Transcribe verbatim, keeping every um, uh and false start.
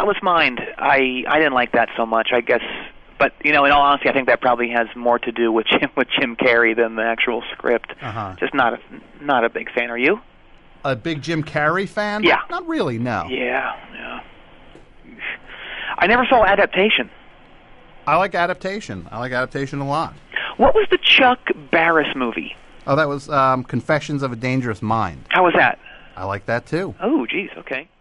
Spotless Mind. I I didn't like that so much. I guess, but you know, in all honesty, I think that probably has more to do with Jim, with Jim Carrey than the actual script. Uh-huh. Just not a not a big fan. Are you? A big Jim Carrey fan? Yeah. Not really. No. Yeah, yeah. I never saw Adaptation. I like Adaptation. I like Adaptation a lot. What was the Chuck Barris movie? Oh, that was um, Confessions of a Dangerous Mind. How was that? I like that too. Oh, geez. Okay.